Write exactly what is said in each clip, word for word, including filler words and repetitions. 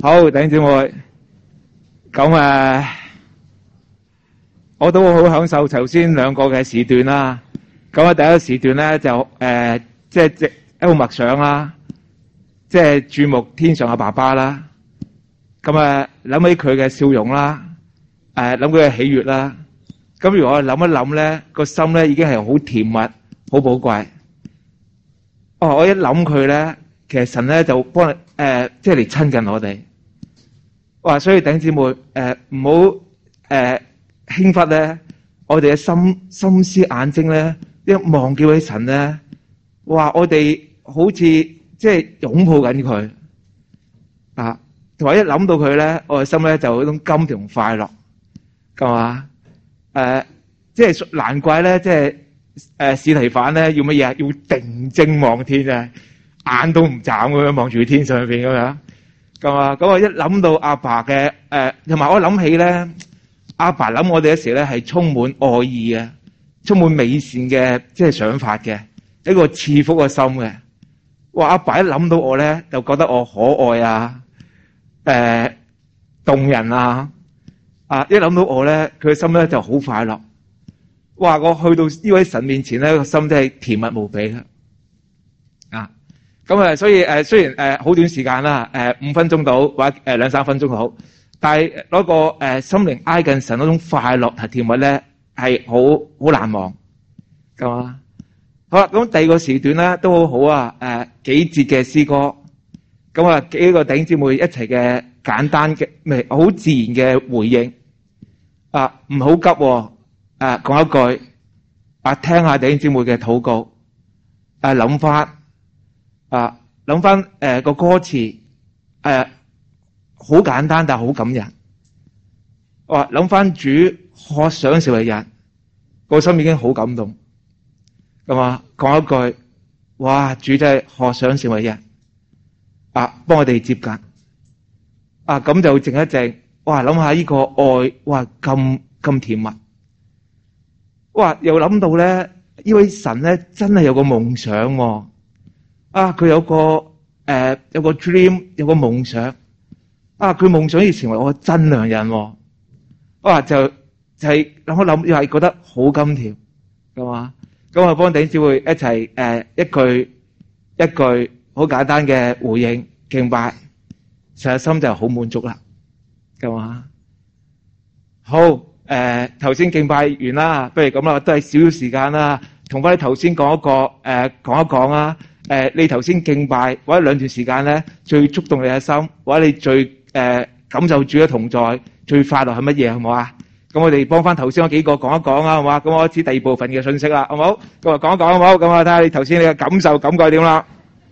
好，弟兄姊妹，咁誒，我都好享受頭先兩個嘅時段啦。咁啊，第一個時段咧就誒，即係即一個默想啦，即係注目天上嘅爸爸啦。咁啊，諗起佢嘅笑容啦，誒，諗佢嘅喜悅啦。咁如果我諗一諗咧，個心咧已經係好甜蜜、好寶貴。哦，我一諗佢咧，其實神咧就幫誒、呃，即係嚟親近我哋。哇！所以弟兄姊妹，誒唔好誒輕忽咧，我哋嘅心心思眼睛咧，一望見起神咧，哇！我哋好似即係擁抱緊佢啊，同埋一諗到佢咧，我嘅心咧就有一種甘甜快樂，係嘛？誒，即係難怪咧，即係誒司提反咧要乜嘢？要定睛望天啊，眼都唔眨咁樣望住天上邊咁樣。咁啊，咁我一諗到阿爸嘅誒，同埋我諗起咧，阿爸諗我哋嗰時咧係充滿愛意嘅，充滿美善嘅即係想法嘅，一個賜福嘅心嘅。哇！阿爸一諗到我咧，就覺得我可愛啊，誒動人啊，啊一諗到我咧，佢嘅心咧就好快樂。哇！我去到呢位神面前咧，個心真係甜蜜無比嘅。啊！咁啊，所以誒，雖然誒好短時間啦，誒五分鐘到或者誒兩三分鐘好，但係嗰個誒心靈挨近神嗰種快樂同甜蜜咧，係好好難忘，係嘛？好啦，咁第二個時段咧都好好啊，誒幾節嘅詩歌，咁啊幾個弟兄姊妹一齊嘅簡單嘅，咪好自然嘅回應，啊唔好急，誒講一句，啊聽下弟兄姊妹嘅禱告，誒諗翻。啊，諗翻誒個歌詞，誒好簡單但係好感人。哇，諗翻主渴想成為人，個心已經好感動。咁啊，講一句，哇，主真係渴想成為人，啊，幫我哋接近。啊，咁就靜一靜。哇，諗下呢個愛，哇，咁咁甜蜜。哇，又諗到咧，呢位神咧真係有個夢想喎。啊！佢有個誒、呃，有個 dream， 有個夢想。啊！佢夢想要成為我嘅真良人。哇、啊！就就係諗一諗，又係覺得好甘甜，係嘛？咁我幫弟兄姊妹一齊誒、呃，一句一句好簡單嘅回應敬拜，實心就好滿足啦，係嘛？好誒，頭、呃、先敬拜完啦，不如咁啦，都係少少時間啦，同翻你頭先講一個誒，講、呃、一講啊。誒、呃，你頭先敬拜或者兩段時間咧，最觸動你嘅心，或者你最誒、呃、感受主嘅同在，最快樂係乜嘢，好唔好啊？咁我哋幫翻頭先嗰幾個講一講啊，好嘛？咁我開始第二部分嘅信息啦，好唔好？咁啊講一講好唔好？咁啊睇下你頭先你嘅感受感覺點啦。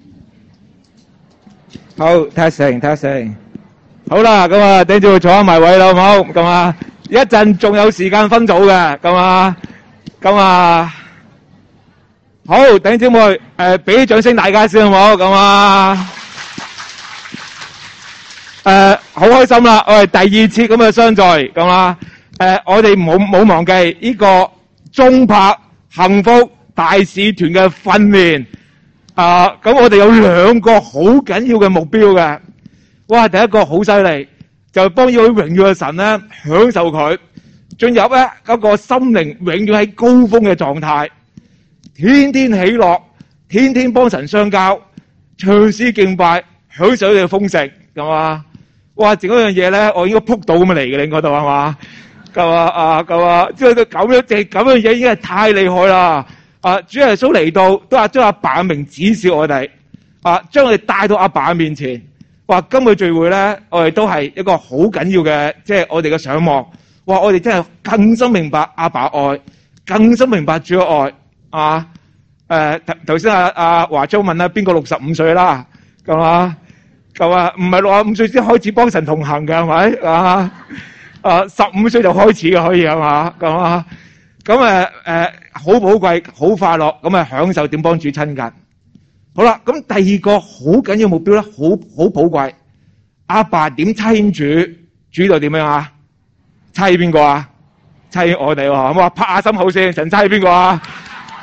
好，睇下成，睇下成。好啦，咁啊，等住坐埋位啦，好唔好？咁啊，一陣仲有時間分組嘅，咁啊，咁啊。好，弟兄姊妹，誒、呃，俾啲掌聲大家先好唔好？咁啊，誒、呃，好開心啦！我哋第二次咁嘅相聚，咁啊，誒、呃，我哋冇冇忘記呢個中柏幸福大使團嘅訓練啊！咁、呃、我哋有兩個好緊要嘅目標嘅，哇！第一個好犀利，就幫呢位榮耀嘅神咧享受佢，進入咧嗰個心靈永遠喺高峰嘅狀態。天天喜樂，天天幫神相交，唱詩敬拜，享受佢嘅豐盛，係嘛？哇！整嗰樣嘢咧，我應該撲到咁嚟嘅，你嗰度係嘛？咁啊啊咁啊！即係佢咁樣，即係咁樣嘢已經係太厲害啦！啊，主耶穌嚟到都話將阿爸嘅名指示我哋，啊，將我哋帶到阿爸嘅面前。哇！今日聚會咧，我哋都係一個好緊要嘅，即係我哋嘅上望。哇！我哋真係更深明白阿爸愛，更深明白主嘅愛。啊，誒頭頭先阿阿華章問啦，邊個六十五歲啦？咁啊，咁啊，唔係六十五歲先開始幫神同行嘅係咪？啊，啊十五歲就開始嘅可以係嘛？咁啊，咁誒誒好寶貴，好快樂，咁啊享受點幫主親近。好啦，咁第二個好緊要目標咧，好好寶貴。阿爸點親主？主到點樣啊？親邊個啊？親我哋喎，咁話拍下心口先，神親邊個啊？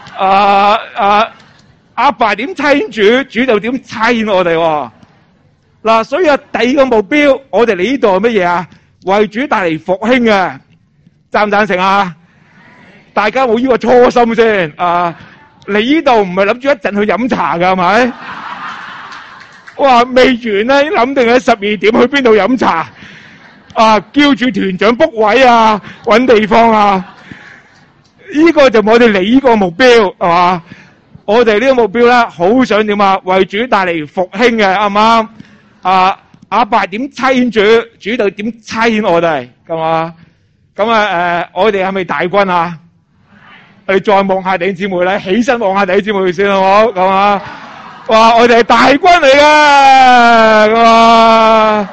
啊啊！阿爸點親主，主就點親我哋喎。 嗱，所以啊，第二個目標，我哋嚟呢度係乜嘢啊？為主帶嚟復興嘅，贊唔贊成啊？大家冇呢個初心先啊！嚟呢度唔係諗住一陣去飲茶噶，係咪？哇，未完咧，諗定喺十二點去邊度飲茶啊？叫住團長 book 位啊，搵地方啊！呢個就我哋嚟呢個目標係嘛？我哋呢個目標咧，好想點啊？為主帶嚟復興嘅，啱唔啱？啊，阿爸點差遣主，主就點差遣我哋，係嘛？咁啊誒，我哋係咪大軍啊？我哋再望下弟兄姊妹咧，起身望下弟兄姊妹先好唔好？咁啊，哇！我哋係大軍嚟嘅，咁啊，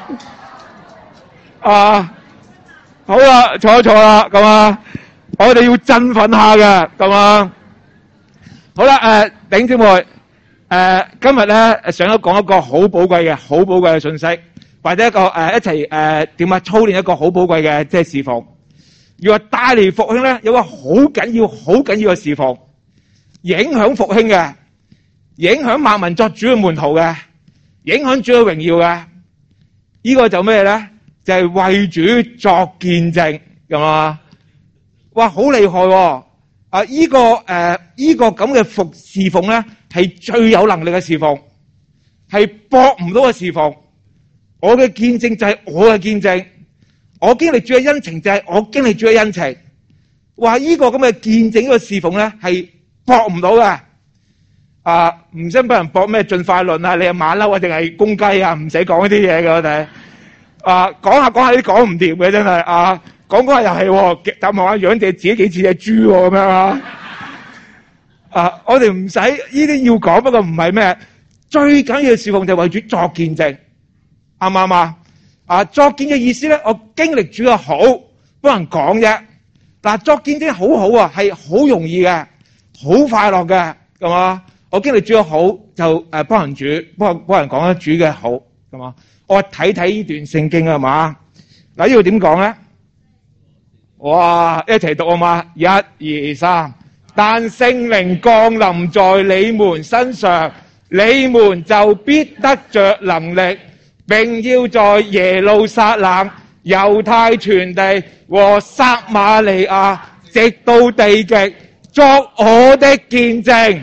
啊，好啦，坐一坐啦，咁啊，我哋要振奮下嘅，咁啊，好啦，誒，弟兄姊妹，誒，今日咧想講一個好寶貴嘅、好寶貴嘅信息，或者一個誒一齊誒點啊操練一個好寶貴嘅即係侍奉。要話帶嚟復興咧，有個好緊要、好緊要嘅侍奉，影響復興嘅，影響萬民作主嘅門徒嘅，影響主嘅榮耀嘅。呢個就咩咧？就係為主作見證，咁啊！哇，好厲害喎！啊，呢個誒呢個咁嘅服侍奉咧，係最有能力嘅侍奉，係駁唔到嘅侍奉。我嘅見證就係我嘅見證。我經歷主嘅恩情就係我經歷主嘅恩情，話呢個咁嘅見證呢個侍奉咧係駁唔到嘅，啊唔使俾人駁咩進化論啊，你係馬騮啊定係公雞啊，唔使講呢啲嘢嘅我哋，啊講下講下啲講唔掂嘅真係，啊講講下又係，但望下樣就自己幾似隻豬咁樣啊，啊我哋唔使呢啲要講，不過唔係咩，最緊要嘅侍奉就係為主作見證，啱唔啱啊？啊，作見嘅意思咧，我經歷主嘅好，幫人講啫。嗱，作見證好好啊，係好容易嘅，好快樂嘅，係嘛？我經歷主嘅好，就誒幫人主，幫幫人講咗主嘅好，係嘛？我睇睇呢段聖經係嘛？嗱，呢度點講咧？哇，一齊讀啊嘛！一二三，但聖靈降臨在你們身上，你們就必得着能力。並要在耶路撒冷、猶太全地和撒瑪利亞，直到地極，作我的見證。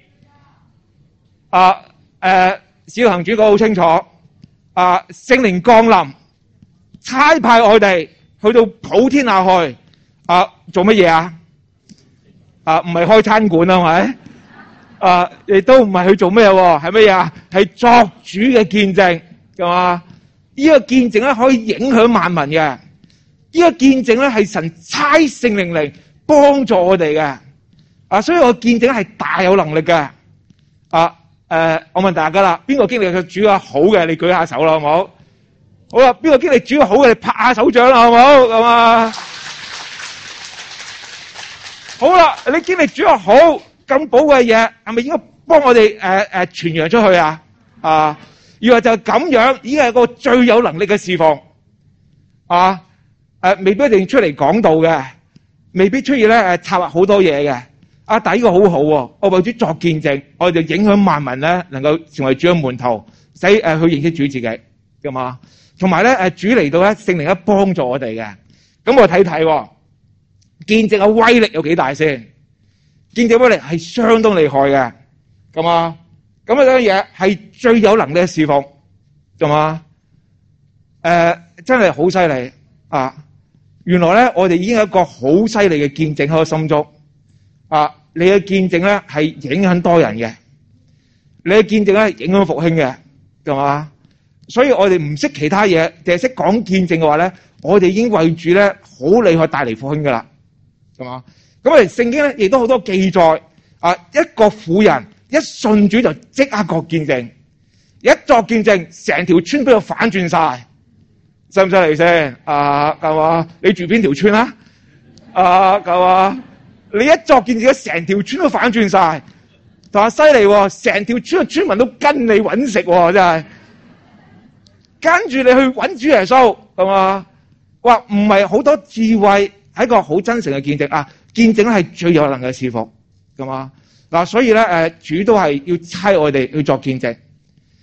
啊，誒、呃，使徒行傳講好清楚。啊，聖靈降臨，差派我哋去到普天下去。啊，做乜嘢啊？啊，唔係開餐館啊，係咪？啊，亦都唔係去做咩喎？係乜嘢啊？係作主嘅見證。係嘛？呢個見證咧可以影響萬民嘅，呢個見證咧係神差聖靈嚟幫助我哋嘅，啊，所以我見證係大有能力嘅，啊，誒、呃，我問大家啦，邊個經歷佢主嘅好嘅，你舉下手啦，好唔好？好啦，邊個經歷主嘅好嘅，你拍下手掌啦，好唔好？咁啊，好啦，你經歷主嘅好咁寶貴嘅嘢，係咪應該幫我哋誒誒傳揚出去啊？啊？原來就係咁樣，已經係個最有能力嘅侍奉啊！誒，未必一定出嚟講道嘅，未必出現咧誒策劃好多嘢嘅。啊，但係呢個好好喎，我為主作見證，我哋就影響萬民咧，能夠成為主嘅門徒，使誒去認識主自己，㗎嘛？同埋咧誒，主嚟到咧，聖靈一幫助我哋嘅。咁我睇睇見證嘅威力有幾大先？見證威力係相當厲害嘅，㗎嘛？咁啊，樣嘢係最有能力嘅侍奉，係嘛？誒、呃，真係好犀利啊！原來咧，我哋已經有一個好犀利嘅見證喺我心中啊！你嘅見證咧係影響多人嘅，你嘅見證咧係影響復興嘅，係嘛？所以我哋唔識其他嘢，淨係識講見證嘅話咧，我哋已經為主咧好厲害帶嚟復興噶啦，係嘛？咁啊，聖經咧亦都好多記載啊，一個婦人。一信主就即刻作見證，一作見證，成條村俾佢反轉晒，犀唔犀利先？啊，係嘛？你住邊條村啊？啊，係嘛？你一作見證，成條村都反轉晒，同埋犀利，成條村嘅村民都跟你搵食，真係。跟住你去搵主耶穌，係嘛？哇，唔係好多智慧，係一個好真誠嘅見證啊！見證係最有能嘅侍奉，係嘛？嗱，所以咧，誒，主都係要差我哋去作見證，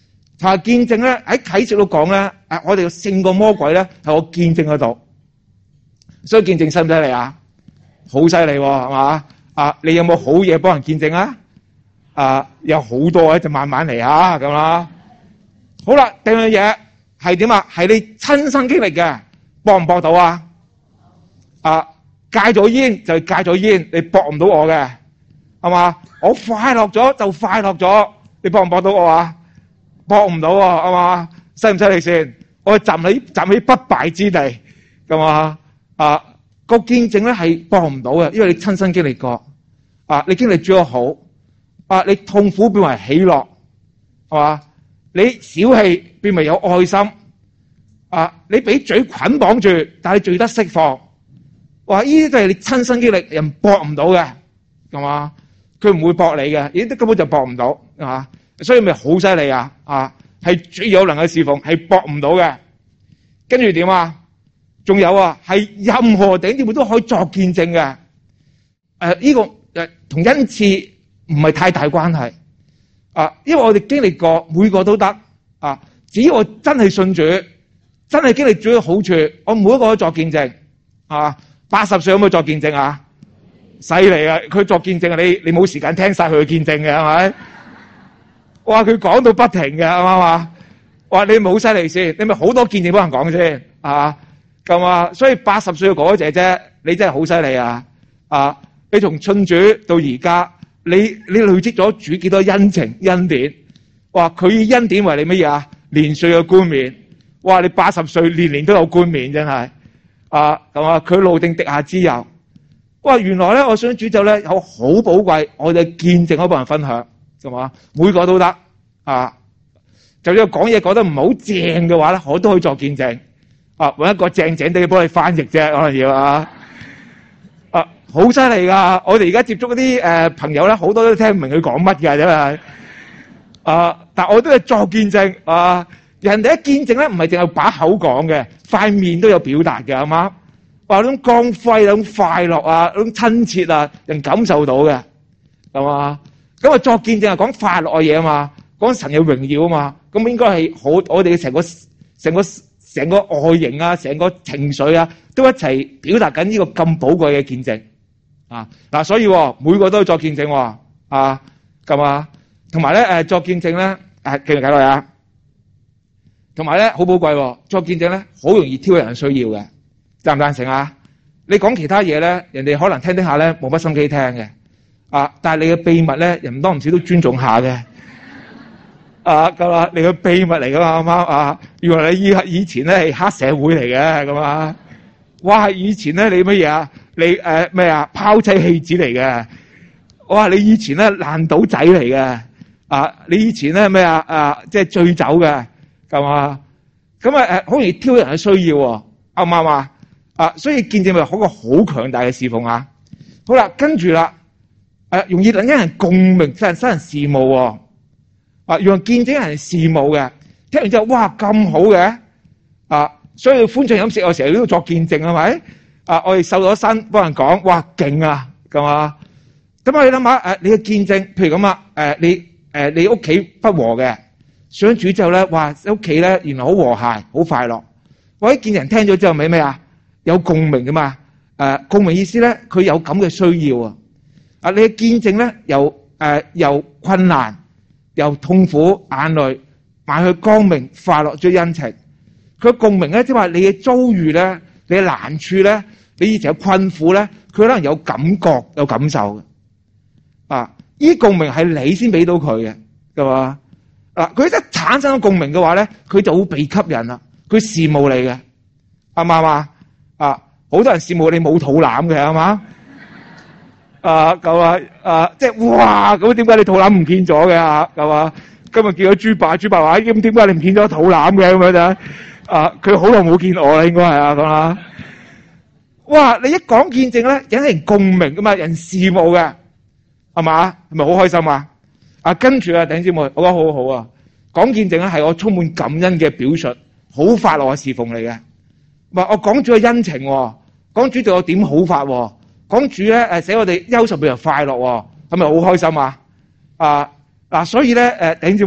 同埋見證咧，喺啟示度講咧，誒，我哋要勝過魔鬼咧，係我見證嗰度。所以見證犀唔犀利啊？好犀利喎，係嘛？啊，你有冇好嘢幫人見證啊？啊，有好多啊，就慢慢嚟啊，咁啦。好啦，第二樣嘢係點啊？係你親身經歷嘅，搏唔搏到啊？啊，戒咗煙就戒咗煙，你搏唔到我嘅，係嘛？我快樂咗就快樂咗，你搏唔搏到我啊？搏唔到喎，係嘛？犀唔犀利先？我站喺站喺不敗之地，咁嘛？啊，個見證咧係搏唔到嘅，因為你親身經歷過，啊，你經歷咗好，啊，你痛苦變為喜樂，係嘛？你小氣變為有愛心，啊，你俾罪捆綁住，但係罪得釋放，哇！呢啲都係你親身經歷，人搏唔到嘅，係嘛？佢唔會搏你嘅，呢啲根本就搏唔到，係嘛？所以咪好犀利啊！啊，係最有能嘅侍奉，係搏唔到嘅。跟住點啊？仲有啊，係任何頂點都可以作見證嘅。誒、呃，呢、這個誒同恩賜唔係太大關係啊，因為我哋經歷過，每個都得啊。只要我真係信主，真係經歷主嘅好處，我每一個都作見證啊。八十歲有冇作見證啊？犀利啊！佢作見證啊，你你冇時間聽晒佢嘅見證嘅係咪？哇！佢講到不停嘅，啱唔啱啊？哇！你冇犀利先，你咪好多見證幫人講先，啊咁啊！所以八十歲嘅哥哥姐姐，你真係好犀利啊！啊，你從信主到而家，你你累積咗主幾多恩情恩典？哇！佢以恩典為你乜嘢啊？年歲嘅冠冕。哇！你八十歲年年都有冠冕，真係啊咁啊！佢路定滴下之油。哇！原來咧，我想主就咧有好寶貴，我哋見證可以幫人分享。係嘛？每個都得啊！就算講嘢講得唔好正嘅話咧，我都可以作見證啊！搵一個正正地幫你翻譯啫，可能要啊！啊，好犀利噶！我哋而家接觸嗰啲誒朋友咧，好多都聽唔明佢講乜嘅，真係啊！但我都係作見證啊！人哋一見證咧，唔係淨係把口講嘅，塊面都有表達嘅，係嘛？話嗰種光輝、嗰種快樂啊、嗰種親切啊，人感受到嘅，係嘛？咁啊，作見證係講快樂嘅嘢啊嘛，講神嘅榮耀啊嘛，咁應該係好，我哋成個成個成個外形啊，成個情緒啊，都一齊表達緊呢個咁寶貴嘅見證啊！嗱，所以每個都要作見證啊，咁啊，同埋咧誒，作見證咧誒，繼續睇落去啊，同埋咧好寶貴，作見證咧好容易挑人需要嘅，贊唔贊成啊？你講其他嘢咧，人哋可能聽聽下咧冇乜心機聽嘅。啊！但係你嘅秘密咧，人唔多唔少都尊重下嘅。啊，咁啊，你嘅秘密嚟噶嘛，啱啱啊？原來你以以前咧係黑社會嚟嘅，咁啊，哇！以前咧你乜嘢啊？你誒咩啊？拋妻棄子嚟嘅。哇！你以前咧爛賭仔嚟嘅。啊！你以前咧咩啊？啊，即係醉酒嘅，係嘛？咁啊誒，好容易挑人嘅需要喎，啱唔啱啊？啊，所以見證咪好個好強大嘅侍奉啊！好啦，跟住啦。誒，容易令人共鳴，使人使人羨慕喎。啊，讓見證人羨慕嘅，聽完之後，哇，咁好嘅，啊，所以歡暢飲食，我成日都要作見證，係咪？啊，我哋瘦咗身，幫人講，哇，勁啊，咁啊，咁啊，你諗下，誒，你嘅見證，譬如咁啊，誒，你誒，你屋企不和嘅，上主之後咧，哇，屋企咧原來好和諧，好快樂。我啲見人聽咗之後，咪咩啊？有共鳴噶嘛？誒，共鳴意思咧，佢有咁嘅需要啊。啊！你嘅見證咧，由誒、呃、由困難、由痛苦、眼淚，邁去光明、快樂、最恩情。佢共鳴咧，即係話你嘅遭遇咧，你嘅難處咧，你以前嘅困苦咧，佢可能有感覺、有感受嘅。啊！呢共鳴係你先俾到佢嘅，係嘛？啊！佢一產生咗共鳴嘅話咧，佢就會被吸引啦。佢羨慕你嘅，啱唔啱啊？啊！好多人羨慕你冇肚腩嘅，係嘛？啊咁啊啊！即係哇！咁點解你肚腩唔見咗嘅啊？咁啊！今日見咗豬爸，豬爸話：咁點解你唔見咗肚腩嘅咁樣就啊？佢好耐冇見我啦，應該係啊咁啊！哇！你一講見證咧，引人共鳴噶嘛，人羨慕嘅係嘛？係咪好開心啊？啊，跟住啊，弟兄姊妹，我覺得好好啊！講見證咧係我充滿感恩嘅表述，好快樂嘅侍奉嚟嘅。話我講主嘅恩情，講主對我點好法。講主咧，誒，使我哋憂愁變為快樂，係咪好開心啊？啊嗱，所以咧，誒，弟兄姊妹，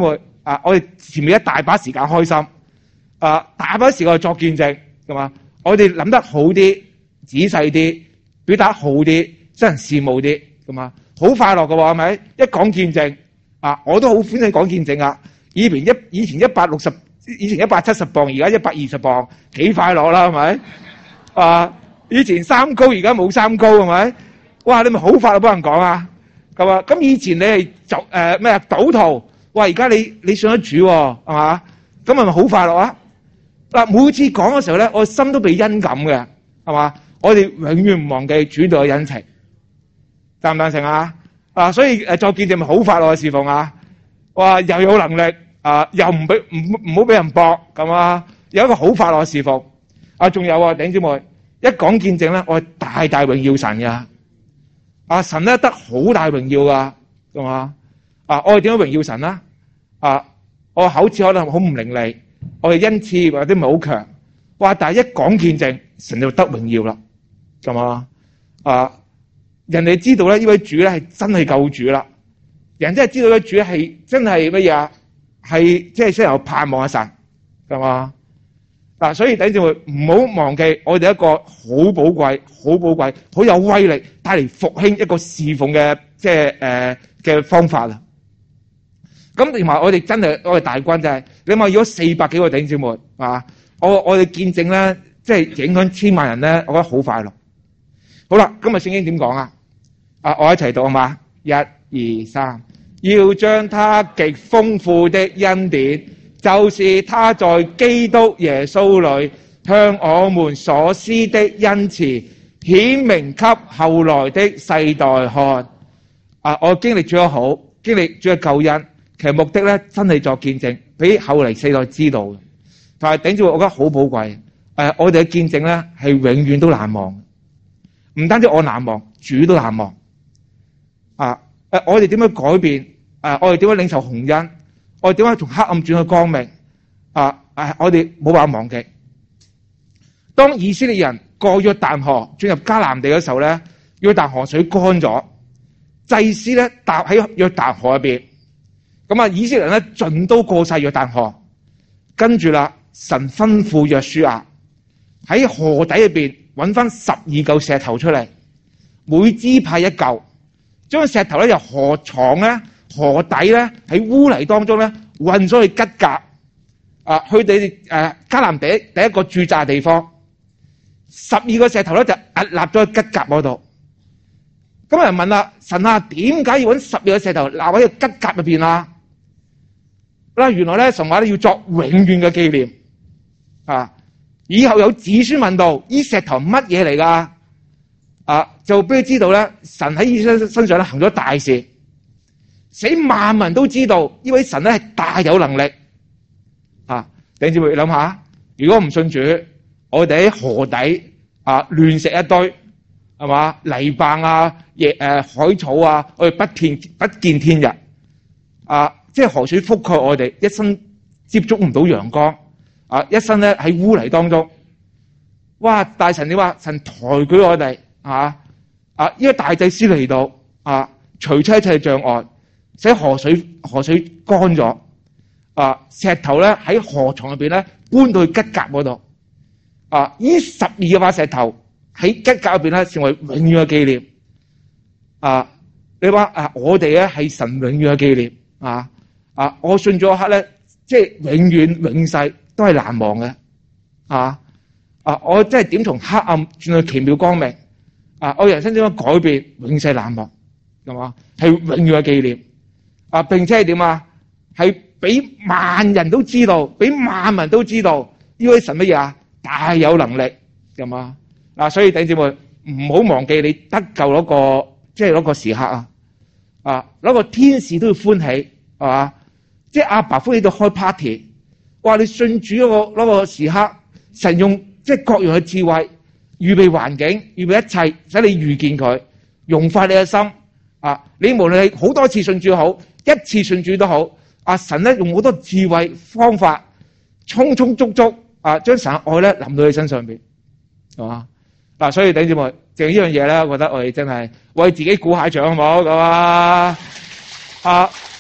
啊，我哋前面一大把時間開心，啊，大把時間去作見證，係嘛？我哋諗得好啲，仔細啲，表達好啲，真人羨慕啲，係嘛？好快樂㗎喎，係咪？一講見證，啊，我都好歡喜講見證啊！以前一以前一百六十，以前一百七十磅，而家一百二十磅，幾快樂啦，係咪？啊，以前三高，而家冇三高，係咪？哇！你咪好快樂幫人講啊！咁啊，咁以前你係就誒咩啊賭徒，哇！而家你你信得主喎，係嘛？咁係咪好快樂啊？嗱，每次講嘅時候咧，我心都被恩感嘅，係嘛？我哋永遠唔忘記主對嘅恩情，贊唔贊成啊？啊，所以誒作見證咪好快樂嘅侍奉啊！哇，又有能力啊，又唔俾唔唔好俾人駁咁啊，有一個好快樂嘅侍奉啊！仲有啊，弟兄姊妹，一講見證咧，我係大大榮耀神噶，啊神咧得好大榮耀噶，係嘛？啊，我哋點樣榮耀神啦？啊，我口齒可能好唔伶俐，我哋恩賜或者唔係好強，哇！但係一講見證，神就得榮耀啦，係嘛？啊，人哋知道咧，呢位主咧係真係救主啦。人真係知道咧，主係真係乜嘢啊？係即係先有盼望嘅神，係嘛？嗱，所以弟兄姊妹唔好忘記，我哋一個好寶貴、好寶貴、好有威力，帶嚟復興一個侍奉嘅即係誒嘅方法啦。咁同埋我哋真係我哋大軍就係、是，你話如果四百幾個弟兄姊妹啊，我我哋見證咧，即係影響千萬人咧，我覺得好快樂。好啦，今日聖經點講啊？啊，我一齊讀啊嘛，一。二三，要將他極豐富的恩典，就是他在基督耶穌裏向我們所施的恩慈，顯明給後來的世代看。啊，我經歷咗好，經歷咗救恩，其實目的咧真係作見證，俾後嚟世代知道。但係頂住，我覺得好寶貴。誒，我哋嘅見證咧係永遠都難忘，唔單止我難忘，主都難忘。啊！誒，我哋點樣改變？誒，我哋點樣領受紅恩？我哋點樣從黑暗轉去光明？啊！誒，我哋冇辦法忘記。當以色列人過約旦河進入迦南地嘅時候咧，約旦河水乾咗，祭司咧踏喺約旦河入邊，咁啊，以色列人咧盡都過晒約旦河，跟住啦，神吩咐約書亞喺河底入邊揾翻十二嚿石頭出嚟，每支派一嚿。將石頭咧由河床咧、河底咧喺污泥當中咧運咗去吉甲，啊，去哋誒迦南地第一個駐紮地方。十二個石頭咧就屹立咗喺吉甲嗰度。咁有人問啦，神啊，點解要揾十二個石頭立喺個吉甲入邊啊？嗱，原來咧神話咧要作永遠嘅紀念啊！以後有子孫問到，呢石頭乜嘢嚟噶？啊，就俾佢知道咧，神喺以色列身上咧行咗大事，使萬民都知道呢位神咧係大有能力。啊，弟兄姊妹諗下，如果唔信主，我哋喺河底啊亂食一堆，係嘛，泥棒啊、野誒、呃、海草啊，我哋不見不見天日。啊，即係河水覆蓋我哋，一生接觸唔到陽光，啊，一生咧喺污泥當中。哇！大神你話神抬舉我哋。啊！啊！呢個大祭司嚟到啊，除去一切障礙，使河水河水乾咗。啊！石頭咧喺河床入邊咧搬到去吉甲嗰度。啊！呢十二個塊石頭喺吉甲入邊咧成為永遠嘅紀念。啊！你話啊，我哋咧係神永遠嘅紀念。啊！啊！我信咗一刻咧，即係永遠永世都係難忘嘅。啊！啊！我真係點從黑暗轉去奇妙光明。啊！我人生點樣改變，永世難忘，係嘛？係永遠嘅紀念。啊，並且係點啊？係俾萬人都知道，俾萬民都知道呢位神乜嘢啊？大有能力，係嘛？嗱，所以弟兄姊妹唔好忘記你得救嗰個，即係嗰個時刻啊！啊，嗰個天使都要歡喜，係嘛？即係阿爸歡喜到開 party， 哇！你信主嗰個嗰個時刻，神用即係各樣嘅智慧。預備環境，預備一切，使你遇見佢，融化你嘅心。啊，你無論係好多次信主好，一次信主都好，啊，神咧用好多智慧方法，充充足足，啊，將神嘅愛咧臨到你身上邊，係嘛？嗱，所以弟兄姊妹，淨呢樣嘢咧，我覺得我哋真係為自己鼓下掌好唔好？咁啊，啊，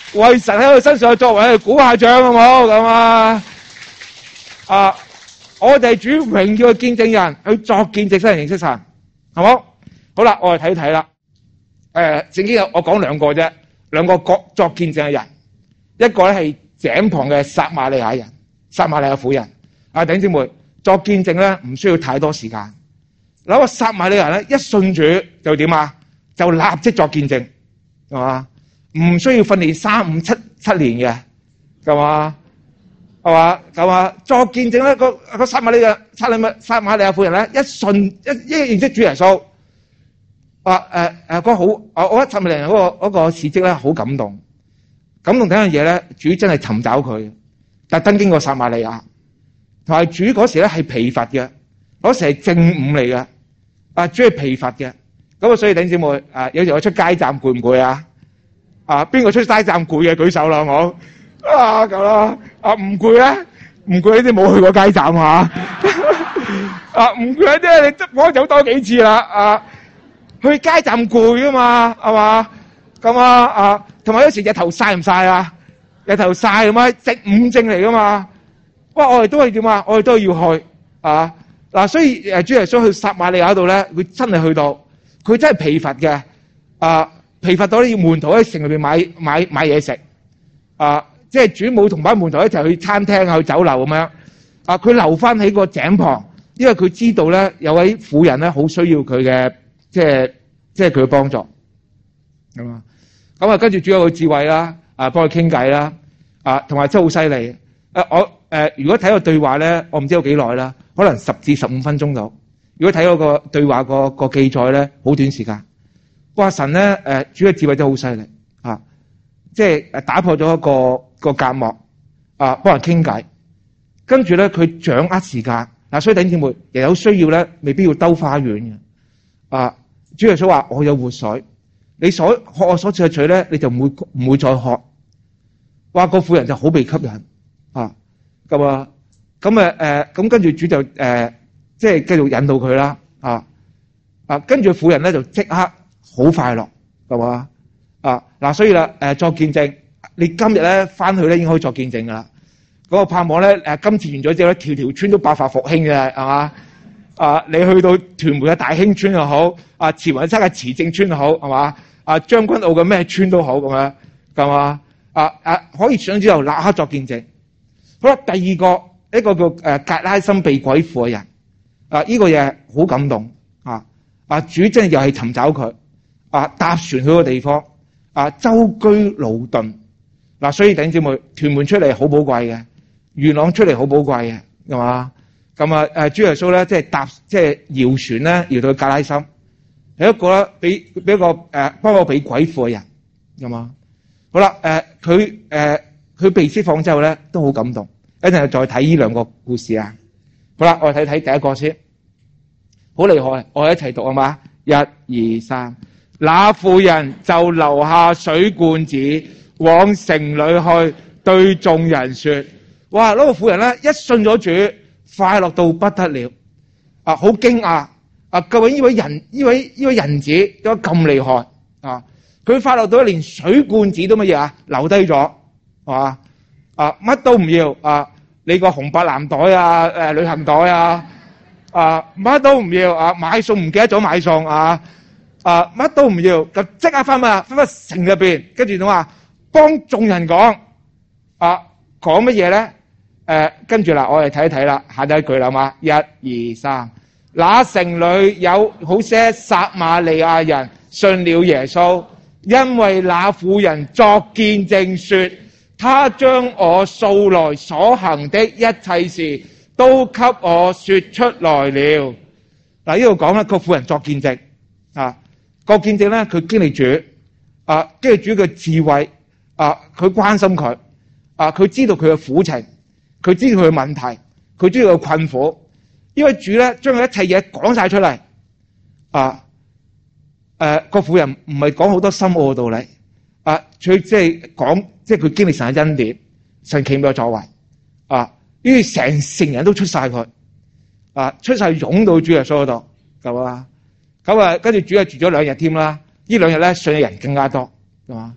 為神喺佢身上作為鼓下掌好冇咁啊？啊！我哋主榮耀嘅見證人去作見證，使人認識神，係冇？好啦，我哋睇睇啦。誒，聖經有我講兩個啫，兩個作作見證嘅人，一個咧係井旁嘅撒瑪利亞人，撒瑪利亞婦人。啊，弟兄姊妹，作見證咧唔需要太多時間。嗱，個撒瑪利亞人咧一信主就點啊？就立即作見證，係嘛？唔需要訓練三五七七年嘅，係嘛？係嘛？咁啊，作見證咧，個個撒瑪利亞撒利亞撒瑪利亞婦人咧，一信一一認識主耶穌，啊誒誒，嗰好，我我覺得撒瑪利亞人嗰個嗰個事蹟咧，好感動，感動第一樣嘢咧，主真係尋找佢，特登經過撒瑪利亞，同埋主嗰時咧係疲乏嘅，嗰時係正午嚟嘅，啊主係疲乏嘅，咁啊所以弟兄姊妹啊，有時我出街站攰唔攰啊？啊邊個出街站攰嘅舉手啦，我。啊咁啦，啊唔攰咧，唔攰呢啲冇去過街站啊，啊唔攰呢啲你執我走多幾次啦，啊去街站攰噶嘛，係嘛咁啊啊，同埋有時日頭曬唔曬啊？日頭曬咁啊，值午正嚟噶嘛，哇我哋都係點啊？我哋都要去啊嗱，所以誒主耶穌去撒瑪利亞度咧，佢真係去到，佢真係疲乏嘅，啊疲乏到咧要門徒喺城裏邊買買買嘢食啊。即係主冇同班門徒一齊去餐廳啊，去酒樓咁樣啊，佢留翻喺個井旁，因為佢知道咧有位婦人咧好需要佢嘅，即係即係佢嘅幫助，咁啊，咁啊跟住主有個智慧啦，啊幫佢傾偈啦，啊同埋真係好犀利，誒我誒如果睇個對話咧，我唔知有幾耐啦，可能十至十五分鐘度。如果睇嗰個對話個個記載咧，好短時間。哇神咧誒主嘅智慧真係好犀利啊，即係誒打破咗一個。個隔膜啊，幫人傾偈，跟住咧佢掌握時間嗱，所以弟兄姊妹又有需要咧，未必要兜花園嘅啊。主耶穌話：我有活水，你所喝我所賜嘅水咧，你就唔會唔會再喝。哇！個婦人就好被吸引啊，咁啊，咁誒誒，咁跟住主就誒，即係繼續引導佢啦啊啊，跟住婦人咧就即刻好快樂，係嘛啊嗱，所以啦誒作見證。你今日咧翻去咧已經可以作見證噶啦，嗰、那個盼望咧誒，今次完咗之後咧，條條村都百發復興嘅係嘛啊？你去到屯門嘅大興村又好，啊慈雲山嘅慈正村又好係嘛啊？將軍澳嘅咩村都好咁樣係嘛啊啊？可以上之後立刻作見證。好啦，第二個一個叫誒格拉森被鬼附嘅人啊，呢、這個嘢好感動啊啊！主真係又係尋找佢啊，搭船去個地方啊，舟車勞頓。嗱，所以弟兄姊妹，屯門出嚟好寶貴嘅，元朗出嚟好寶貴嘅，係嘛？咁啊，誒，主耶穌咧，即係搭，即係搖船咧，搖到去格拉森，係一個咧，俾俾一個誒，幫我俾鬼附嘅人，係嘛？好啦，誒，佢誒，佢被釋放之後咧，都好感動。一陣再睇呢兩個故事啊。好啦，我哋睇睇第一個先，好厲害，我哋一齊讀啊嘛，一二三，那婦人就留下水罐子。往城裏去，對眾人說：哇！嗰、那個婦人咧，一信咗主，快樂到不得了，啊，好驚訝啊！究竟呢位人，呢位呢位人子點解咁厲害啊？佢快樂到連水罐子都乜嘢啊？留低咗，係嘛？啊，乜都唔要啊！你個紅白藍袋啊，誒、呃，旅行袋啊，啊，乜都唔要啊！買餸唔記得咗買餸啊，啊，乜都唔要，就即刻翻啊，翻翻城入邊，跟住點話？幫眾人講啊，講乜嘢咧？誒、呃，跟住啦，我哋睇一睇啦，下第一句啦嘛，一二三，那城裏有好些撒瑪利亞人信了耶穌，因為那婦人作見證說，他將我素來所行的一切事都給我說出來了。嗱，呢度講咧個婦人作見證啊，個見證咧佢經歷主啊，經歷主嘅智慧。啊！佢關心佢，啊！佢知道佢嘅苦情，佢知道佢嘅問題，佢知道佢嘅困苦。因為主咧將佢一切嘢講晒出嚟，啊！誒，個婦人唔係講好多深奧嘅道理，啊！佢即係講，即係佢經歷神嘅恩典，神奇妙嘅作為，啊！於是成城人都出晒佢，啊！出晒湧到主耶穌嗰度，咁啊！咁啊，跟住主啊住咗兩日添啦，呢兩日咧信嘅人更加多，係嘛？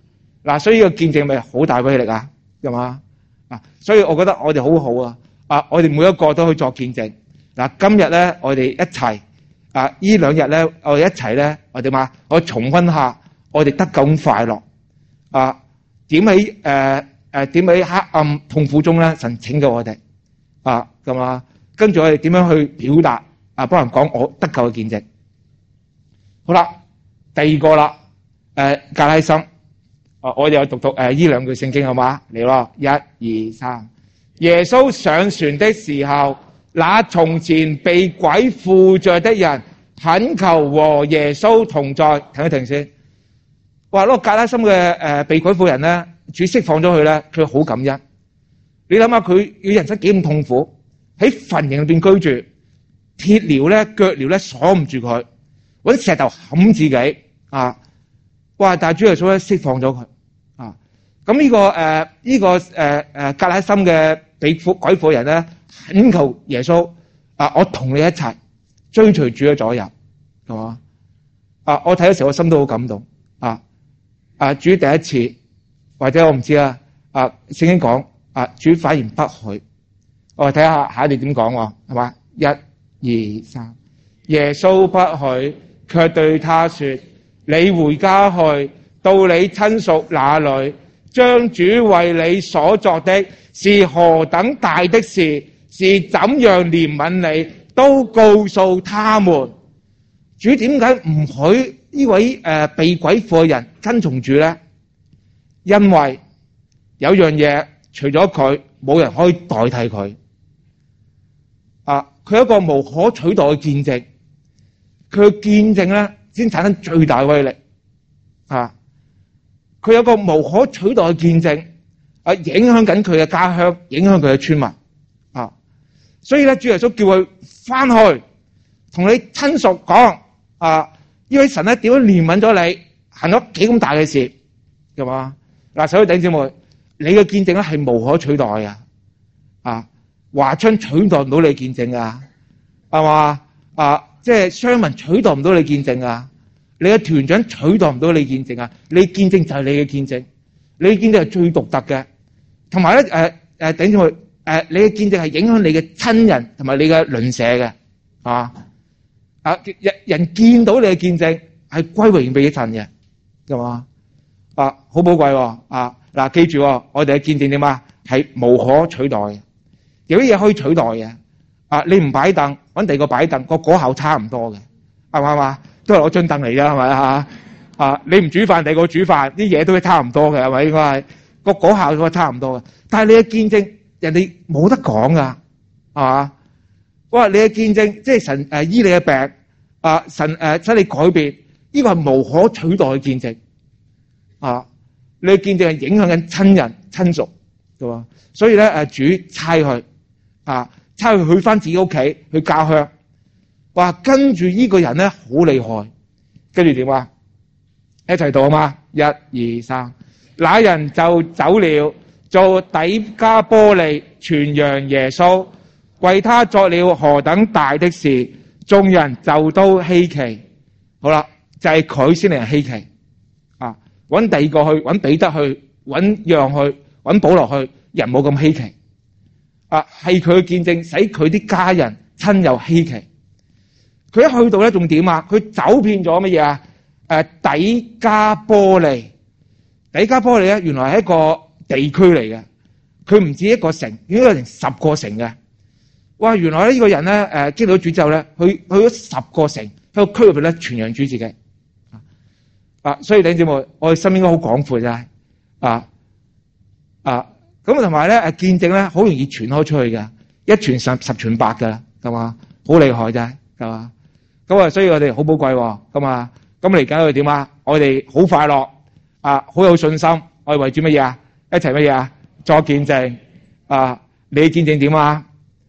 嗱，所以呢個見證咪好大威力啊，係嘛？啊，所以我覺得我哋好好啊，啊，我哋每一個都去作見證。嗱，今日咧，我哋一齊啊，呢兩日咧，我哋一齊咧，我哋嘛，我重溫下我哋得救咁快樂啊，點喺誒誒點喺黑暗痛苦中咧，神拯救我哋啊，咁啊，跟住我哋點樣去表達啊，幫人講我得救嘅見證。好啦，第二個啦，誒格拉森。哦，我哋有讀讀誒呢兩句聖經好嘛？嚟咯，一二三。耶穌上船的時候，那從前被鬼附着的人懇求和耶穌同在。停一停先。哇！嗰個格拉森嘅誒被鬼附人咧，主釋放咗佢咧，佢好感恩。你諗下佢要人生幾咁痛苦，喺墳塋入邊居住，鐵鐐咧、腳鐐咧鎖唔住佢，揾石頭冚自己啊！哇！但係主耶穌咧釋放咗佢啊！咁呢、這個誒呢、呃這個誒誒、呃、格拉森嘅被鬼附人咧，懇求耶穌啊！我同你一齊追隨主嘅左右，係嘛？啊！我睇嘅時候，我心都好感動啊！啊！主第一次或者我唔知啊啊！聖經講啊，主反而不許。我睇下下一段點講喎，係嘛？一、二、三，耶穌不許，卻對他說。你回家去，到你親屬那裏，將主為你所作的是何等大的事，是怎樣憐憫你，都告訴他們。主點解唔許呢位誒、呃、被鬼附嘅人跟從主咧？因為有樣嘢，除咗佢，冇人可以代替佢。啊，佢有一個無可取代嘅見證，佢嘅見證咧，先產生最大威力啊！佢有個無可取代嘅見證啊，影響緊佢嘅家鄉，影響佢嘅村民啊！所以咧，主耶穌叫佢翻去同你親屬講啊，呢位神咧點樣憐憫咗你，行咗幾咁大嘅事，係嘛？嗱，所以弟兄姊妹，你嘅見證咧係無可取代嘅啊！華春取代唔到你見證啊，係嘛？啊！即係商民取代唔到你見證啊！你嘅團長取代唔到你見證啊！你見證就係你嘅見證，你嘅見證係最獨特嘅。同埋咧，誒誒，頂住佢誒，你嘅見證係影響你嘅親人同埋你嘅鄰舍嘅，啊啊！人人見到你嘅見證係歸榮俾神嘅，係嘛？啊，好寶貴喎！啊嗱，記住我哋嘅見證點啊？係無可取代嘅，有啲嘢可以取代嘅。啊！你唔擺凳，揾第二個擺凳，個果效差唔多嘅，係嘛嘛？都係攞張凳嚟啫，係咪啊？啊！你唔煮飯，第二個煮飯，啲嘢都係差唔多嘅，係咪？應該係個果效都係差唔多嘅。但係你嘅見證，人哋冇得講噶，係嘛？哇！你嘅見證，即係神誒、呃、醫你嘅病，啊神誒使、呃、你改變，呢個係無可取代嘅見證。啊！你嘅見證係影響緊親人親屬，係嘛？所以咧誒，主差佢啊。差佢去翻自己屋企，去家鄉。哇，跟住呢個人咧好厲害，跟住點啊？一齊讀啊嘛，一二三，那人就走了，做底加波利傳揚耶穌，為他作了何等大的事，眾人就都稀奇。好啦，就係佢先令人稀奇啊！揾第二個去，揾彼得去，揾約翰去，揾保羅去，人冇咁稀奇。啊，係佢嘅見證，使佢啲家人親友稀奇。佢一去到咧，仲點啊？佢走遍咗乜嘢啊？誒，底加波利，底加波利咧，原來係一個地區嚟嘅。佢唔止一個城，應該有成十個城嘅。哇！原來呢個人咧，誒，接到主之後咧，去去咗十個城，喺個區入邊咧傳揚主自己。啊，所以弟兄姊妹，我哋身邊應該好廣闊啫。啊啊！咁同埋咧，誒見證咧，好容易傳開出去嘅，一傳十，十傳百嘅，係嘛？好厲害啫，係嘛？咁啊，所以我哋好寶貴喎，咁啊，咁嚟緊我哋點啊？我哋好快樂，啊，好有信心，我哋為住乜嘢啊？一齊乜嘢啊？作見證，啊，你見證點啊？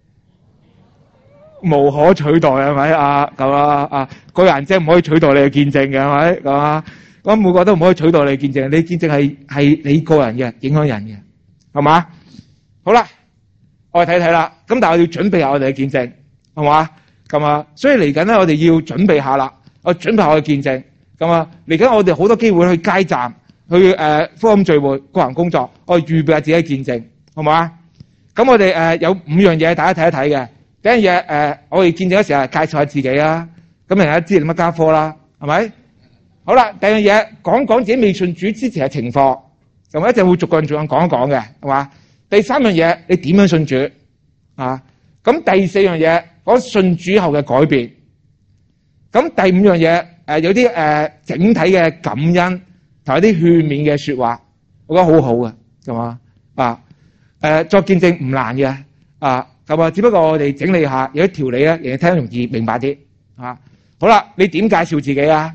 無可取代係咪啊？咁啊啊，個人即係唔可以取代你嘅見證嘅係咪？咁啊，咁每個都唔可以取代你嘅見證，你見證係係你個人嘅，影響人嘅。係嘛？好啦，我哋睇睇啦。咁但係我要準備下我哋嘅見證，係嘛？咁啊，所以嚟緊咧，我哋要準備下啦。我準備下我嘅見證。咁啊，嚟緊我哋好多機會去街站， 去誒福音聚會、個人工作，我哋預備下自己嘅見證，好唔好啊？咁我哋誒有五樣嘢大家睇一睇嘅。第一樣嘢誒，我哋見證嗰時候介紹下自己啦，咁大家知你乜家科啦，係咪？好啦，第二樣嘢講講自己未信主之前嘅情況，咁我一陣會逐個逐個講一講嘅，係嘛？第三樣嘢你點樣信主啊？咁第四樣嘢講信主後嘅改變。咁第五樣嘢誒有啲誒整體嘅感恩同埋啲勸勉嘅說話，我覺得好好嘅，係嘛？啊誒作見證唔難嘅啊，咁啊只不過我哋整理下有啲條理咧，人哋聽容易明白啲啊。好啦，你點介紹自己啊？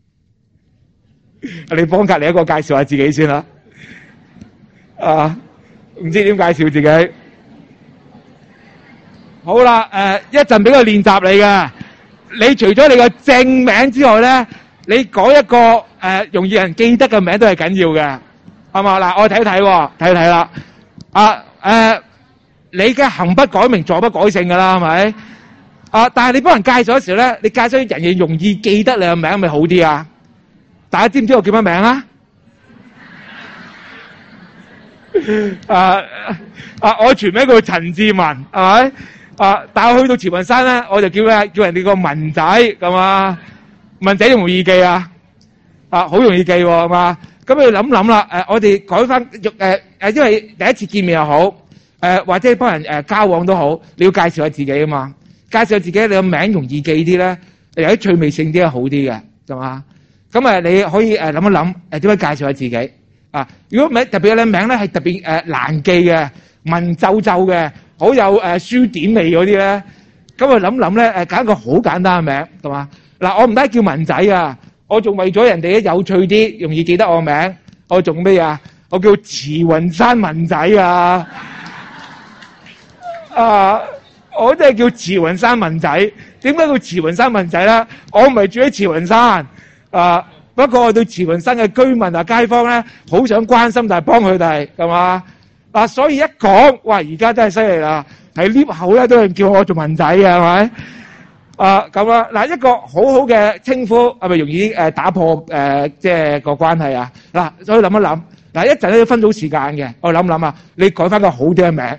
你幫隔籬一個介紹下自己先啦。啊，唔知點介紹自己？好啦，誒一陣俾個練習你嘅。你除咗你個正名之外咧，你改一個誒、呃、容易人記得嘅名都係緊要嘅，係嘛？嗱，我睇睇喎，睇睇啦。啊誒、呃，你嘅行不改名，坐不改姓噶啦，係咪？啊，但係你幫人介紹嘅時候咧，你介紹人哋容易記得你嘅名，咪好啲啊？大家知唔知我叫乜名啊？啊啊！我全名叫陳志文，係咪？啊！但係我去到慈雲山咧，我就叫咧叫人哋個文仔咁啊，文仔容唔容易記啊？啊，好容易記喎，係嘛？咁你諗諗啦，誒，我哋改翻誒誒，因為第一次見面又好，誒或者幫人誒交往都好，你要介紹下自己啊嘛。介紹下自己，你個名容易記啲咧，有啲趣味性啲係好啲嘅，係嘛？咁誒，你可以誒諗一諗誒點樣介紹下自己啊？如果唔係特別有啲名咧係特別誒難記嘅，文縐縐嘅。好有誒書典味嗰啲咧，咁啊諗諗咧誒揀一個好簡單嘅名，係嘛？嗱，我唔單叫文仔啊，我仲為咗人哋有趣啲，容易記得我名，我仲咩啊？我叫慈雲山文仔啊！啊，我真係叫慈雲山文仔。點解叫慈雲山文仔咧？我唔係住喺慈雲山啊，不過我對慈雲山嘅居民啊、街坊咧，好想關心，但係幫佢哋，係嘛？嗱、啊，所以一講，哇！而家真係犀利啦，喺 lift 口咧都係叫我做文仔嘅，係咪？啊，咁啊，嗱，一個好好嘅稱呼係咪容易誒打破誒、呃、即係個關係啊？嗱、啊，所以諗一諗，嗱，一陣都要分到時間嘅，我諗諗啊，你改翻個好啲嘅名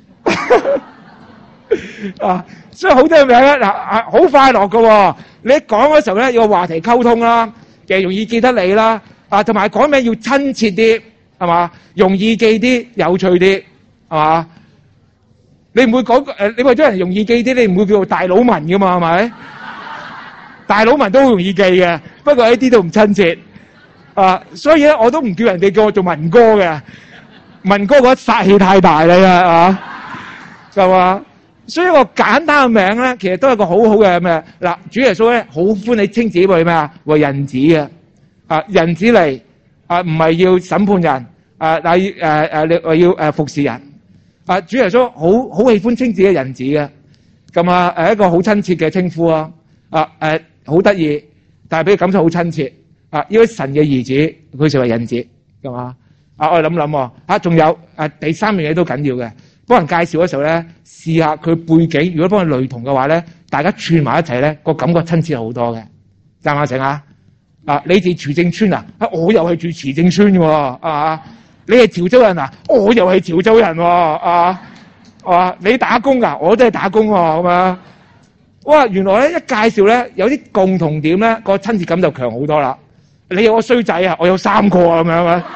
啊，所以好啲嘅名咧，嗱啊，好快樂㗎喎！你一講嗰時候咧，有個話題溝通啦，其實容易記得你啦，啊，同埋改名要親切啲。係嘛？容易記啲，有趣啲，係嘛？你唔會講誒，你為咗人容易記啲，你唔會叫做大佬文噶嘛？係咪？大佬文都好容易記嘅，不過一啲都唔親切啊！所以咧，我都唔叫人哋叫我做文哥嘅，文哥嗰殺氣太大啦，啊，就話，所以個簡單嘅名咧，其實都係個好好嘅咩？嗱，主耶穌咧好歡喜稱自己為咩啊？為人子嘅啊，人子嚟。啊，唔係要審判人，啊，但係誒誒，你話要誒服侍人。啊，主耶穌好好喜歡稱自己嘅人子嘅，咁啊誒一個好親切嘅稱呼啊，啊誒好得意，但係俾佢感受好親切。啊，呢位神嘅兒子，佢就係人子，係嘛？啊，我哋諗諗喎，啊，仲有啊第三樣嘢都緊要嘅，幫人介紹嘅時候咧，試下佢背景，如果幫佢類同嘅話咧，大家串埋一齊咧，個感覺親切好多嘅，贊下成啊！啊！你哋慈正村啊？啊！我又係住慈正村嘅喎，啊！你係潮州人啊？我又係潮州人喎，啊！啊！你打工㗎？我都係打工喎，咁啊！哇！原來咧一介紹咧有啲共同點咧，個親切感就強好多啦。你有個衰仔啊？我有三個啊，咁樣啊！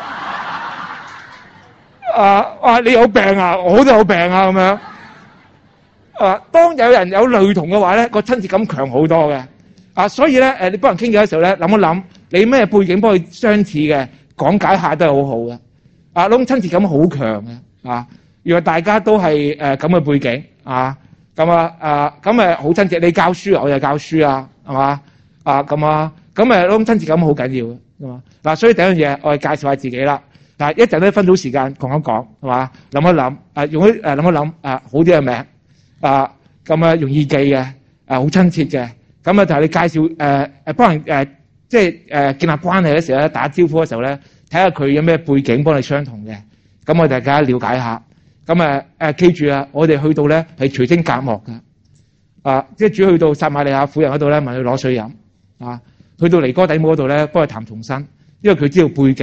啊！哇！你有病啊？我都有病啊，咁樣啊！當有人有類同嘅話咧，個親切感強好多嘅。啊，所以咧，誒，你幫人傾偈嘅時候咧，諗一諗，你咩背景幫佢相似嘅，講解下都係好好嘅。啊，嗰種親切感好強嘅，啊，原來大家都係誒咁嘅背景，啊，咁啊，啊，咁誒好親切。你教書啊，我又教書啊，係嘛？啊，咁啊，咁誒嗰種親切感好緊要嘅，係嘛？嗱，所以第一樣嘢，我哋介紹下自己啦。嗱，一陣咧分到時間講一講，係嘛？諗一諗，啊，用啲誒諗一諗，啊，好啲嘅名，啊，咁啊容易記嘅，啊，好親切嘅。咁啊，就係你介紹誒誒幫人誒，即係誒建立關係嘅時候咧，打招呼嘅時候咧，睇下佢有咩背景幫你相同嘅，咁我哋大家了解下。咁誒誒記住啊，我哋去到咧係除經隔膜嘅，啊，即係主去到撒瑪利亞婦人嗰度咧問佢攞水飲，啊，去到尼哥底母嗰度咧幫佢談重生，因為佢知道背景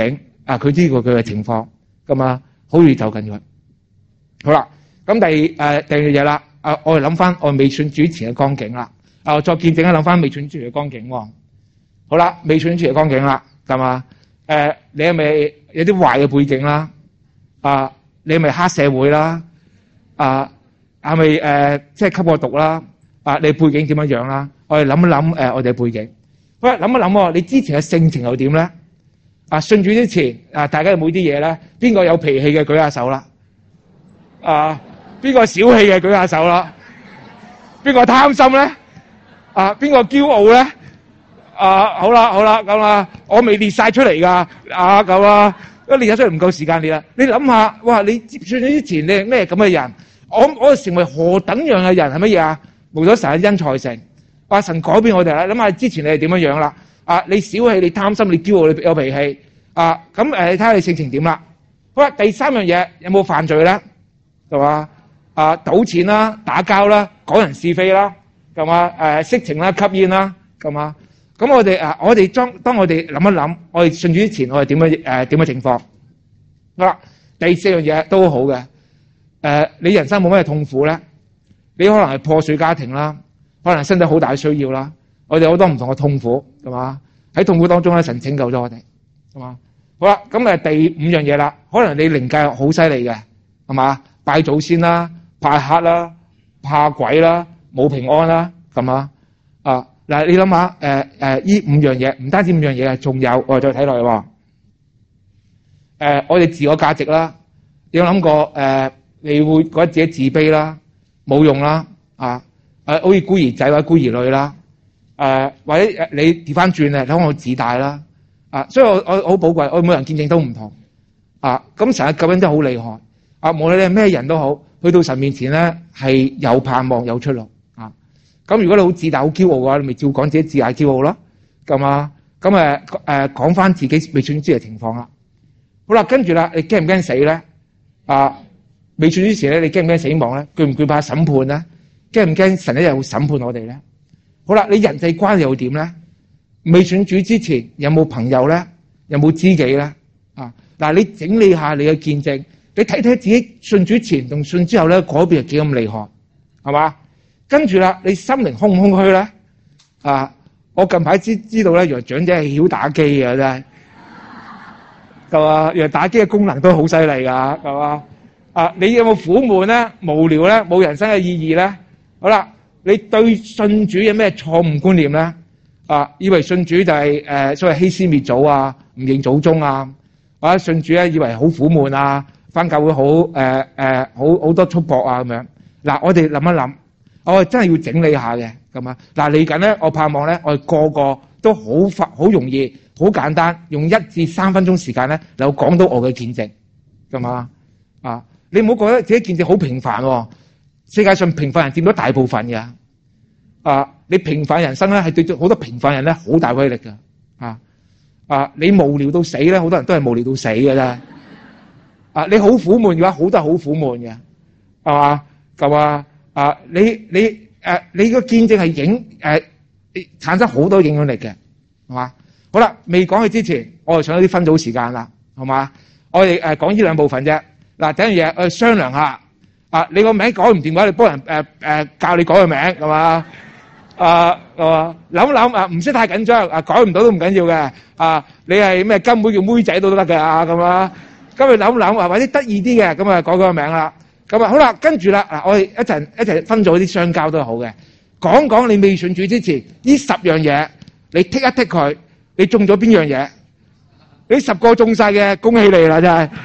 啊，佢知道佢嘅情況，咁啊，好易就近佢。好啦，咁第誒第二樣嘢啦，啊，我哋諗翻我未信主前嘅光景啦，啊，我再見證一諗翻未信主嘅光景喎。好啦，未信主嘅光景啦，係嘛？誒，你係咪有啲壞嘅背景啦？啊，你係咪黑社會啦？啊，係咪誒即係吸過毒啦？啊，你背景點樣樣啦？我哋諗一諗誒，我哋嘅背景。喂，諗一諗喎，你之前嘅性情又點咧？啊，信主之前啊，大家有冇啲嘢咧？邊個有脾氣嘅舉下手啦？啊，邊個小氣嘅舉下手啦？邊個貪心咧？啊，邊個驕傲咧？啊，好啦好啦，咁啊，我未列晒出嚟噶，啊咁啊，一列咗出嚟唔夠時間列啦。你諗下，哇！你接信主之前你係咩咁嘅人？我我成為何等樣嘅人係乜嘢啊？無咗神嘅恩賜成，話神改變我哋啦。諗下之前你係點樣樣啦？啊，你小氣，你貪心，你驕傲，你有脾氣，啊，咁誒，你睇下你性情點啦。好啦，第三樣嘢有冇犯罪咧？係嘛？啊，賭錢啦，打交啦，講人是非啦，係嘛？誒，色情啦，吸煙啦，係嘛？咁我哋啊，我哋當當我哋諗一諗，我哋信主之前我係點樣誒點嘅情況？好啦，第四樣嘢都好嘅。誒、呃，你人生冇咩痛苦咧？你可能係破碎家庭啦，可能身體好大需要啦。我哋有好多唔同嘅痛苦，係嘛？喺痛苦當中咧，神拯救咗我哋，係嘛？好啦，咁誒第五樣嘢啦，可能你靈界好犀利嘅，係嘛？拜祖先啦，怕黑啦，怕鬼啦，冇平安啦，係嘛？啊！嗱，你諗下，誒誒，呢五樣嘢唔單止五樣嘢啊，仲有我哋再睇落去喎。誒，我哋自我價值啦，有諗過誒、呃，你會覺得自己自卑啦，冇用啦，啊，誒，好似孤兒仔或者孤兒女啦，誒、啊，或者誒你調翻轉啊，諗我自大啦，啊，所以我我好寶貴，我每人見證都唔同，啊，咁神嘅救恩真係好厲害，啊，無論你係咩人都好，去到神面前咧係有盼望有出路。咁如果你好自大好驕傲嘅話，你咪照講自己自大驕傲咯，咁啊，咁誒誒講翻自己未信主嘅情況啦。好啦，跟住啦，你驚唔驚死咧？啊，未信之前咧，你驚唔驚死亡咧？懼唔懼怕審判咧？驚唔驚神一日會審判我哋咧？好啦，你人際關係又點咧？未信主之前有冇朋友咧？有冇知己咧？啊，嗱，你整理下你嘅見證，你睇睇自己信主前同信之後咧，嗰邊係幾咁厲害，係嘛？跟住啦，你心靈空唔空虛咧？啊，我近排知知道咧，原來長者係曉打機嘅，真係，係嘛？原來打機嘅功能都好犀利噶，係嘛？啊，你有冇苦悶咧？無聊咧？冇人生嘅意義咧？好啦，你對信主有咩錯誤觀念咧？啊，以為信主就係、是、誒、呃、所謂欺師滅祖啊，唔認祖宗啊，或者信主咧以為好苦悶啊，返教會好誒誒好好多束縛啊咁樣。嗱，我哋諗一諗。我哋真係要整理下嘅，咁啊！嗱，嚟緊咧，我盼望咧，我哋個個都好快、好容易、好簡單，用一至三分鐘時間咧，能夠講到我嘅見證，咁啊！啊，你唔好覺得自己見證好平凡喎，世界上平凡人佔咗大部分嘅，啊！你平凡人生咧，係對住好多平凡人咧，好大威力嘅，啊啊！你無聊到死咧，好多人都係無聊到死嘅啫，啊！你好苦悶嘅話，好多係好苦悶嘅，係嘛？咁啊！啊！你你誒、啊、你個見證係影誒、啊、產生好多影響力嘅，係嘛？好啦，未講佢之前，我哋上咗啲分組時間啦，係嘛？我哋誒講呢兩部分啫。嗱、啊，第一樣嘢我哋商量下，啊，你個名改唔掂嘅話，你幫人誒誒、啊、教你改個名，係嘛？啊係嘛？諗諗啊，唔識太緊張，啊改唔到都唔緊要嘅。啊，你係咩金妹叫妹仔都得嘅啊咁啊。咁你諗諗啊，或者得意啲嘅，咁啊改個名啦。咁啊，好啦，跟住啦，嗱，我哋一陣一齊分咗啲相交都好嘅，講講你未信主之前呢十樣嘢，你剔一剔佢，你中咗邊樣嘢？你十個中晒嘅，恭喜你啦，真係。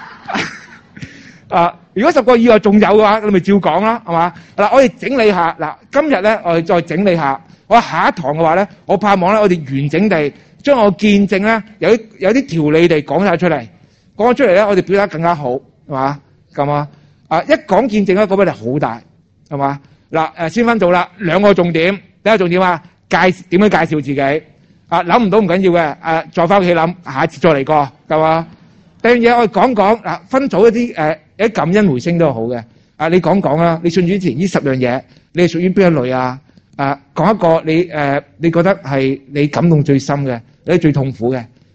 啊，如果十個以外仲有嘅話，你咪照講啦，係嘛？嗱，我哋整理下，嗱，今日咧我哋再整理下，我下一堂嘅話咧，我盼望咧我哋完整地將我見證咧有啲有啲條理地講晒出嚟，講咗出嚟咧，我哋表達更加好，係嘛？咁啊。啊！一講見證咧，嗰筆力好大，係嘛？嗱，誒先分組啦，兩個重點。第一個重點啊，介點樣介紹自己？啊，諗唔到唔緊要嘅，誒再翻屋企諗，下一次再嚟過，係嘛？第二樣嘢我哋講講嗱，分組一啲誒一啲感恩回聲都好嘅。啊，你講講啦，你信主之前呢十樣嘢，你係屬於邊一類啊？啊，講一個你誒、呃、你覺得係你感動最深嘅，你最痛苦嘅，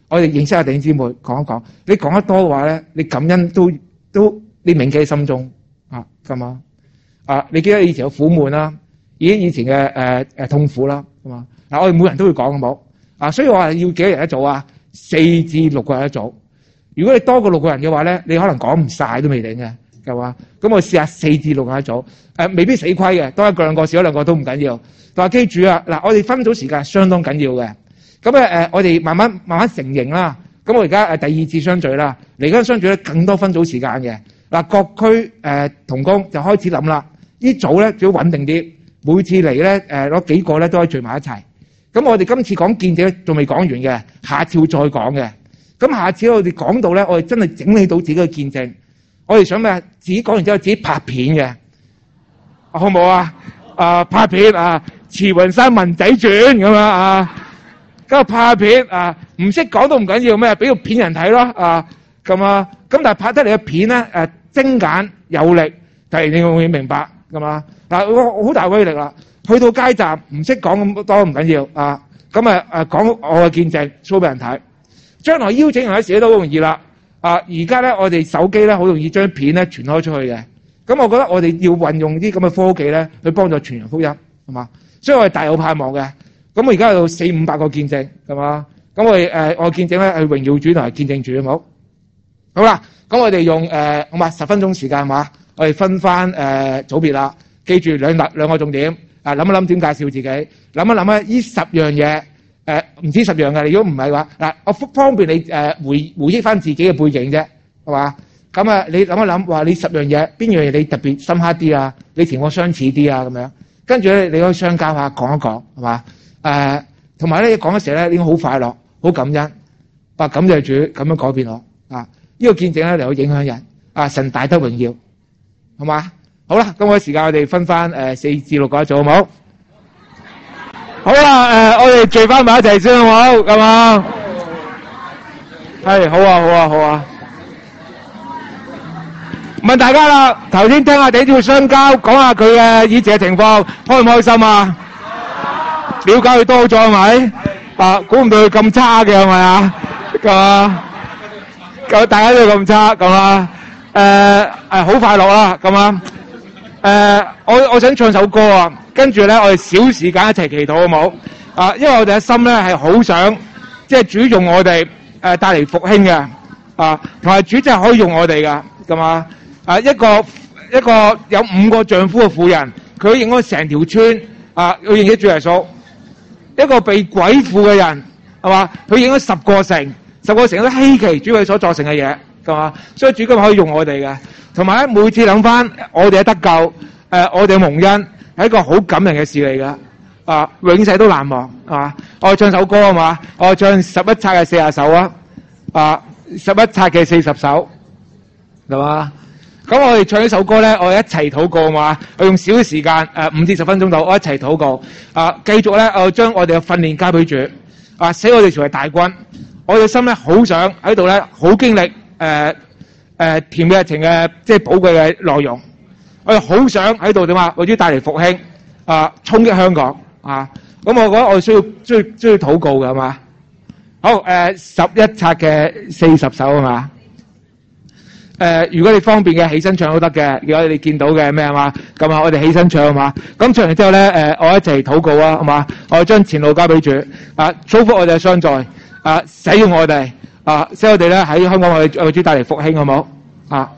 我哋認識下弟兄姊妹，講一講。你講得多嘅話咧，你感恩都都你銘記喺心中啊，咁啊啊！你記得以前嘅苦悶啦，以以前嘅誒誒痛苦啦，係嘛？嗱，我哋每人都會講嘅冇啊，所以我話要幾多人一組啊？四至六個人一組。如果你多過六個人嘅話咧，你可能講唔晒都未定嘅，係嘛？咁我試下四至六個人一組，誒、啊、未必死虧嘅，多一個兩個少一兩個都唔緊要。但係記住啊，嗱，我哋分組時間係相當緊要嘅。咁咧誒，我哋慢慢慢慢成型啦。咁我而家誒第二次相聚啦，嚟緊相聚咧更多分組時間嘅。嗱，各區誒、呃、同工就開始諗啦，呢組咧最好穩定啲，每次嚟咧誒攞幾個咧都可以聚埋一齊。咁我哋今次講見證仲未講完嘅，下次會再講嘅。咁下次我哋講到咧，我哋真係整理到自己嘅見證。我哋想咩？自己講完之後自己拍片嘅，好唔好啊？啊拍片啊，慈雲山文仔傳咁樣啊，咁啊拍片啊，唔識講都唔緊要咩？俾個片人睇咯啊，咁啊，咁但係拍得嚟嘅片咧誒精簡有力，係你會唔會明白咁啊？嗱，我好大威力啦！去到街站唔識講咁多唔緊要啊，咁啊誒講我嘅見證 show 俾人睇。將來邀請人嘅時都好容易啦，啊！而家咧我哋手機咧好容易將片咧傳開出去嘅，咁我覺得我哋要運用啲咁嘅科技咧去幫助傳揚福音，係嘛？所以我哋大有盼望嘅。咁我而家有四五百個見證，係嘛？咁我哋誒我見證咧係榮耀主同埋見證主，好冇？好啦，咁我哋用誒好嘛十分鐘時間，係嘛？我哋分翻誒組別啦，記住兩兩兩個重點，啊諗一諗點介紹自己，諗一諗咧呢十樣嘢。誒、呃、唔止十樣嘅，如果唔係話嗱，我方便你誒、呃、回回憶翻自己嘅背景啫，係嘛？咁啊，你諗一諗話你十樣嘢，邊樣嘢你特別深刻啲啊？你同我相似啲啊？咁樣跟住咧，你可以相交下講一講，係嘛？誒同埋咧講嘅時候咧，應該好快樂，好感恩，話感謝主咁樣改變我啊！呢、這個見證咧嚟到影響人啊，神大得榮耀，係嘛？好啦，咁我時間我哋分翻誒四至六個一組，好冇？好啦，誒、呃，我哋聚翻埋一齊先，好唔好？咁啊，係，好啊，好啊，好啊。問大家啦，頭先聽下弟兄相交，講下佢嘅以前嘅情況，開唔開心啊？了解佢多咗係咪？啊，估唔到佢咁差嘅係咪啊？咁啊，咁大家都咁差，咁啊，誒、呃，誒，好快樂啦，咁啊，誒、呃，我我想唱首歌啊。跟住咧，我哋少時間一齊祈禱好冇？啊，因為我哋嘅心咧係好想，即係主用我哋誒帶嚟復興嘅，啊，同埋主真係可以用我哋噶，咁啊，啊一個一個有五個丈夫嘅婦人，佢認咗成條村，啊，佢認咗主耶穌。一個被鬼附嘅人，係嘛？佢認咗十個城，十個城都稀奇主佢所作成嘅嘢，係嘛？所以主今日可以用我哋嘅，同埋咧每次諗翻我哋嘅得救，誒、呃、我哋嘅蒙恩。係一個好感人嘅事嚟噶，啊，永世都難忘，係嘛？我哋唱首歌啊嘛，我哋唱十一冊嘅四十首啊，啊，十一冊嘅四十首，係嘛？咁我哋唱呢首歌咧，我哋一齊禱告啊嘛，我用少少時間，誒，五至十分鐘度，我一齊禱告，啊，繼續咧，我將我哋嘅訓練交俾主，啊，使我哋成為大軍，我哋心咧好想喺度咧，好經歷，誒、呃，誒、呃，甜嘅情嘅，即係寶貴嘅內容。我哋好想喺度點啊，為咗帶嚟復興啊，衝擊香港啊！咁我覺得我哋需要需要需要禱告嘅係嘛？好誒，十一冊嘅四十首係嘛？誒、呃，如果你方便嘅起身唱都得嘅，如果你見到嘅咩係嘛？咁啊，我哋起身唱係嘛？咁唱完之後咧，誒、呃，我一齊禱告啊，係嘛？我將前路交俾主啊，祝福我哋嘅相在啊，使用我哋啊，使我哋咧喺香港我哋為主帶嚟復興好冇啊？